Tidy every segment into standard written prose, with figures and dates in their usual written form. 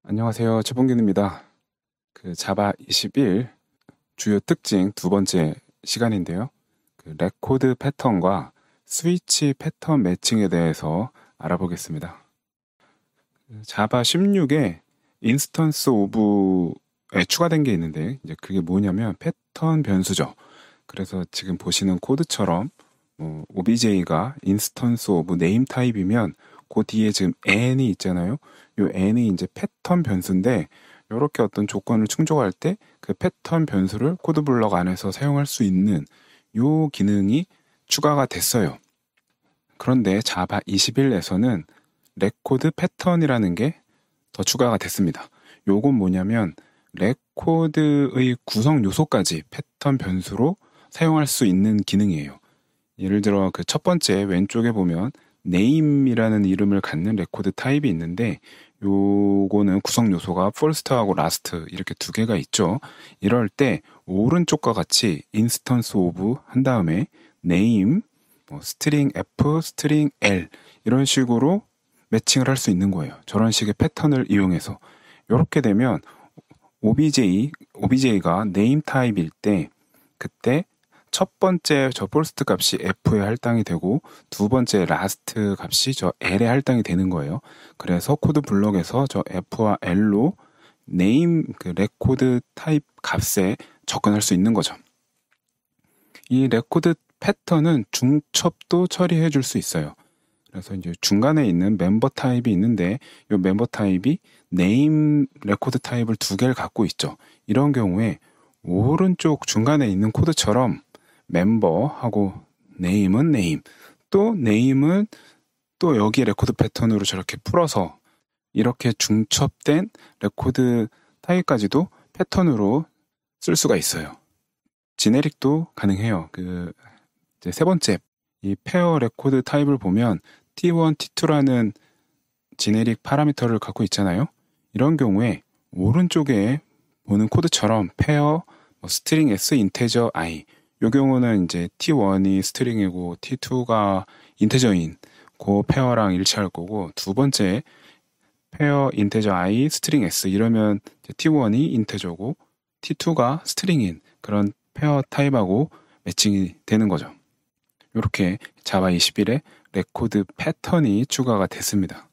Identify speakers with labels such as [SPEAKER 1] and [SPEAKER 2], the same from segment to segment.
[SPEAKER 1] 안녕하세요. 최봉균입니다. 자바 21 주요 특징 두 번째 시간인데요. 레코드 패턴과 스위치 패턴 매칭에 대해서 알아보겠습니다. 자바 16에 인스턴스 오브에 추가된 게 있는데, 이제 그게 뭐냐면 패턴 변수죠. 그래서 지금 보시는 코드처럼 OBJ가 인스턴스 오브 네임 타입이면 그 뒤에 지금 n이 있잖아요. 요 n이 이제 패턴 변수인데, 이렇게 어떤 조건을 충족할 때 그 패턴 변수를 코드 블럭 안에서 사용할 수 있는 요 기능이 추가가 됐어요. 그런데 자바 21에서는 레코드 패턴이라는 게 더 추가가 됐습니다. 요건 뭐냐면 레코드의 구성 요소까지 패턴 변수로 사용할 수 있는 기능이에요. 예를 들어 그 첫 번째 왼쪽에 보면 name이라는 이름을 갖는 레코드 타입이 있는데, 요거는 구성 요소가 first하고 last 이렇게 두 개가 있죠. 이럴 때 오른쪽과 같이 instance of 한 다음에 name, string f, string l 이런 식으로 매칭을 할 수 있는 거예요. 저런 식의 패턴을 이용해서. 이렇게 되면 OBJ가 name 타입일 때 그때 첫 번째 저 first 값이 f에 할당이 되고 두 번째 last 값이 저 l에 할당이 되는 거예요. 그래서 코드 블럭에서 저 f와 l로 name 그 레코드 타입 값에 접근할 수 있는 거죠. 이 레코드 패턴은 중첩도 처리해 줄 수 있어요. 그래서 이제 중간에 있는 멤버 타입이 있는데, 이 멤버 타입이 name 레코드 타입을 두 개를 갖고 있죠. 이런 경우에 오른쪽 중간에 있는 코드처럼 멤버하고 name은 name, 또 name은 또 여기 레코드 패턴으로 저렇게 풀어서 이렇게 중첩된 레코드 타입까지도 패턴으로 쓸 수가 있어요. 지네릭도 가능해요. 이제 세 번째, 이 페어 레코드 타입을 보면 T1, T2라는 지네릭 파라미터를 갖고 있잖아요. 이런 경우에 오른쪽에 보는 코드처럼 페어, 스트링 S, 인테저 I, 요 경우는 이제 T1이 스트링이고 T2가 인테저인 그 페어랑 일치할 거고, 두 번째 페어 인테저 I, 스트링 S 이러면 T1이 인테저고 T2가 스트링인 그런 페어 타입하고 매칭이 되는 거죠. 이렇게 자바 21에 레코드 패턴이 추가가 됐습니다.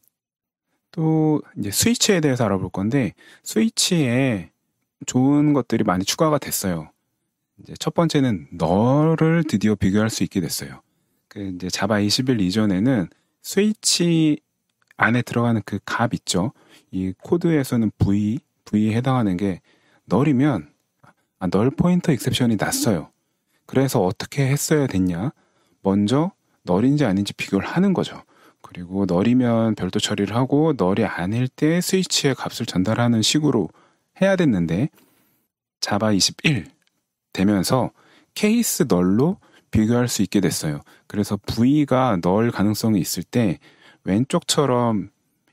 [SPEAKER 1] 또 이제 스위치에 대해서 알아볼 건데, 스위치에 좋은 것들이 많이 추가가 됐어요. 이제 첫 번째는 널을 드디어 비교할 수 있게 됐어요. 이제 자바 21 이전에는 스위치 안에 들어가는 그 값 있죠. 이 코드에서는 V에 해당하는 게 널이면 널 포인터 익셉션이 났어요. 그래서 어떻게 했어야 됐냐? 먼저 널인지 아닌지 비교를 하는 거죠. 그리고 널이면 별도 처리를 하고 널이 아닐 때 스위치의 값을 전달하는 식으로 해야 됐는데, 자바 21 되면서 케이스 널로 비교할 수 있게 됐어요. 그래서 V가 널 가능성이 있을 때 왼쪽처럼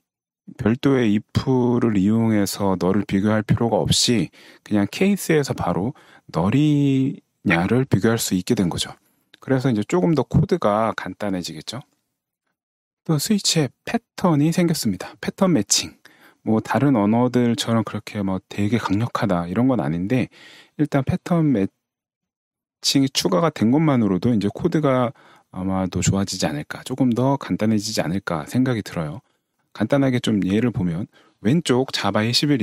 [SPEAKER 1] 별도의 if를 이용해서 널을 비교할 필요가 없이 그냥 케이스에서 바로 널이냐를 비교할 수 있게 된 거죠. 그래서 이제 조금 더 코드가 간단해지겠죠. 또 스위치에 패턴이 생겼습니다. 패턴 매칭. 다른 언어들처럼 그렇게 되게 강력하다 이런 건 아닌데, 일단 패턴 매칭이 추가가 된 것만으로도 이제 코드가 아마도 좋아지지 않을까, 조금 더 간단해지지 않을까 생각이 들어요. 간단하게 좀 예를 보면, 왼쪽 자바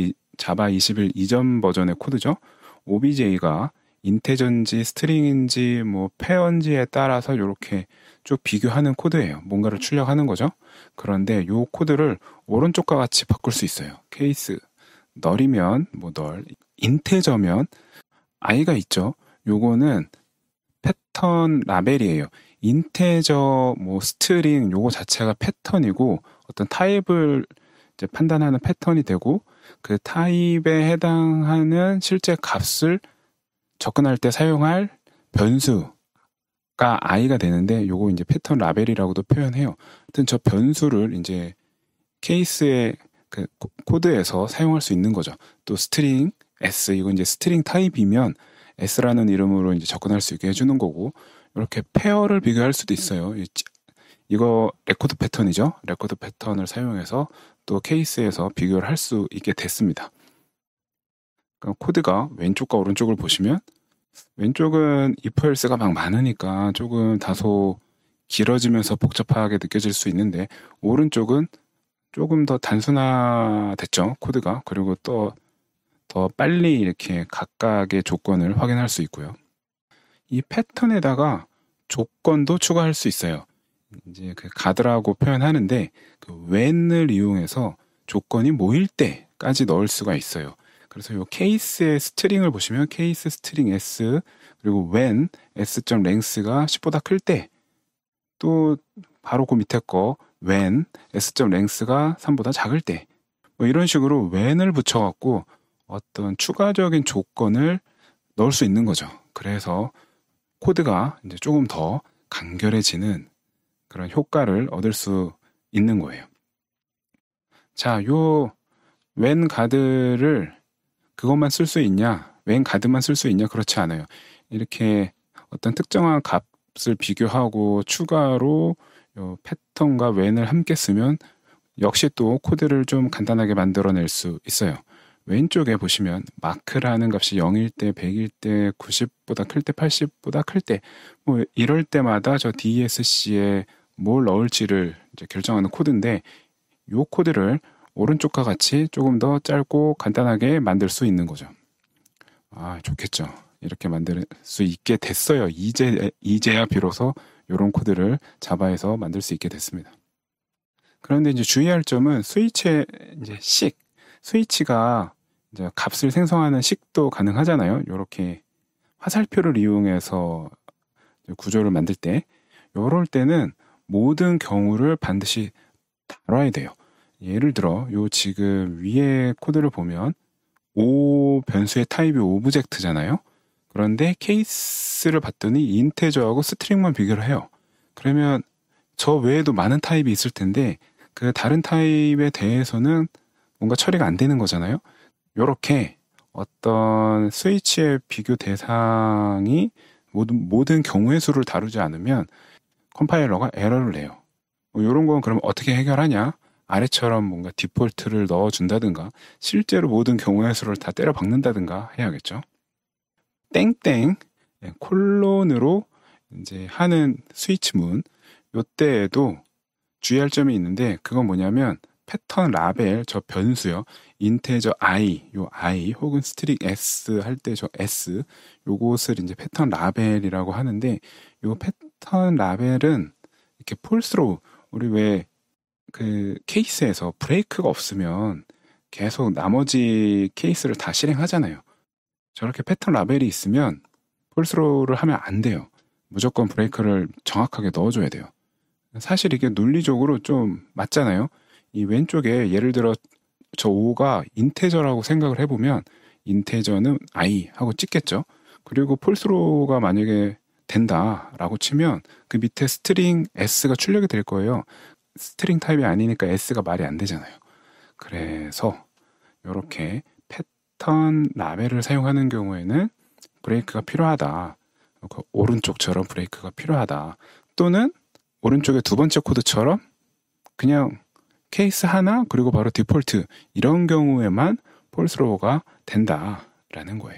[SPEAKER 1] 21 이전 버전의 코드죠. OBJ가 인테저인지 스트링인지 페어인지에 따라서 이렇게 쭉 비교하는 코드예요. 뭔가를 출력하는 거죠. 그런데 이 코드를 오른쪽과 같이 바꿀 수 있어요. 케이스 널이면 널, 인테저면 i가 있죠. 요거는 패턴 라벨이에요. 인테저 스트링 요거 자체가 패턴이고, 어떤 타입을 이제 판단하는 패턴이 되고, 그 타입에 해당하는 실제 값을 접근할 때 사용할 변수가 i가 되는데, 요거 이제 패턴 라벨이라고도 표현해요. 하여튼 저 변수를 이제 케이스의 그 코드에서 사용할 수 있는 거죠. 또 스트링 S, 이거 이제 스트링 타입이면 S라는 이름으로 이제 접근할 수 있게 해주는 거고, 이렇게 페어를 비교할 수도 있어요. 이거 레코드 패턴이죠. 레코드 패턴을 사용해서 또 케이스에서 비교를 할 수 있게 됐습니다. 그러니까 코드가 왼쪽과 오른쪽을 보시면 왼쪽은 if else가 막 많으니까 조금 다소 길어지면서 복잡하게 느껴질 수 있는데 오른쪽은 조금 더 단순화됐죠, 코드가. 그리고 또 더 빨리 이렇게 각각의 조건을 확인할 수 있고요. 이 패턴에다가 조건도 추가할 수 있어요. 이제 그 가드라고 표현하는데 그 when을 이용해서 조건이 모일 때까지 넣을 수가 있어요. 그래서 이 케이스의 스트링을 보시면 케이스 스트링 s 그리고 when s.length가 10보다 클 때 또 바로 그 밑에 거 when s.length가 3보다 작을 때 뭐 이런 식으로 when을 붙여갖고 어떤 추가적인 조건을 넣을 수 있는 거죠. 그래서 코드가 이제 조금 더 간결해지는 그런 효과를 얻을 수 있는 거예요. 자, 요 when 가드를 그것만 쓸 수 있냐? when 가드만 쓸 수 있냐? 그렇지 않아요. 이렇게 어떤 특정한 값을 비교하고 추가로 요 패턴과 when을 함께 쓰면 역시 또 코드를 좀 간단하게 만들어낼 수 있어요. 왼쪽에 보시면 마크라는 값이 0일 때, 100일 때, 90보다 클 때, 80보다 클 때, 뭐 이럴 때마다 저 DSC에 뭘 넣을지를 이제 결정하는 코드인데 이 코드를 오른쪽과 같이 조금 더 짧고 간단하게 만들 수 있는 거죠. 아, 좋겠죠. 이렇게 만들 수 있게 됐어요. 이제야 비로소 이런 코드를 자바에서 만들 수 있게 됐습니다. 그런데 이제 주의할 점은 스위치의 이제 스위치가 이제 값을 생성하는 식도 가능하잖아요. 이렇게 화살표를 이용해서 구조를 만들 때, 이럴 때는 모든 경우를 반드시 다뤄야 돼요. 예를 들어, 요 지금 위에 코드를 보면 O 변수의 타입이 오브젝트잖아요. 그런데 케이스를 봤더니 인테저하고 스트링만 비교를 해요. 그러면 저 외에도 많은 타입이 있을 텐데 그 다른 타입에 대해서는 뭔가 처리가 안 되는 거잖아요. 요렇게 어떤 스위치의 비교 대상이 모든 경우의 수를 다루지 않으면 컴파일러가 에러를 내요. 요런 건 그럼 어떻게 해결하냐? 아래처럼 뭔가 디폴트를 넣어준다든가 실제로 모든 경우의 수를 다 때려 박는다든가 해야겠죠. 땡땡 콜론으로 이제 하는 스위치문 요때에도 주의할 점이 있는데 그건 뭐냐면 패턴 라벨 저 변수요. 인테저 i 요 i 혹은 스트링 s 할 때 저 s 요것을 이제 패턴 라벨이라고 하는데 요 패턴 라벨은 이렇게 폴스로 우리 왜 그 케이스에서 브레이크가 없으면 계속 나머지 케이스를 다 실행하잖아요. 저렇게 패턴 라벨이 있으면 폴스로를 하면 안 돼요. 무조건 브레이크를 정확하게 넣어줘야 돼요. 사실 이게 논리적으로 좀 맞잖아요. 이 왼쪽에 예를 들어 저 5가 인테저라고 생각을 해보면 인테저는 i 하고 찍겠죠. 그리고 폴스로가 만약에 된다라고 치면 그 밑에 스트링 s가 출력이 될 거예요. 스트링 타입이 아니니까 s가 말이 안 되잖아요. 그래서 이렇게 패턴 라벨을 사용하는 경우에는 브레이크가 필요하다. 오른쪽처럼 브레이크가 필요하다. 또는 오른쪽의 두 번째 코드처럼 그냥 케이스 하나 그리고 바로 디폴트 이런 경우에만 폴스로우가 된다라는 거예요.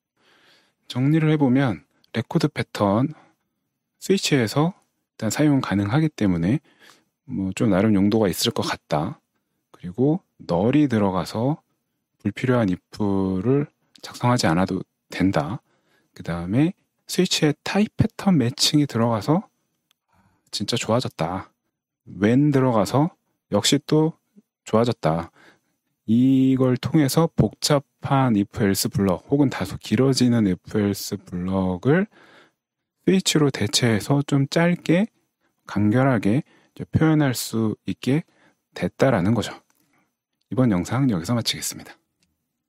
[SPEAKER 1] 정리를 해보면 레코드 패턴 스위치에서 일단 사용 가능하기 때문에 뭐 좀 나름 용도가 있을 것 같다. 그리고 널이 들어가서 불필요한 if를 작성하지 않아도 된다. 그 다음에 스위치에 타입 패턴 매칭이 들어가서 진짜 좋아졌다. when 들어가서 역시 또 좋아졌다. 이걸 통해서 복잡한 if else 블럭 혹은 다소 길어지는 if else 블럭을 스위치로 대체해서 좀 짧게 간결하게 표현할 수 있게 됐다라는 거죠. 이번 영상 여기서 마치겠습니다.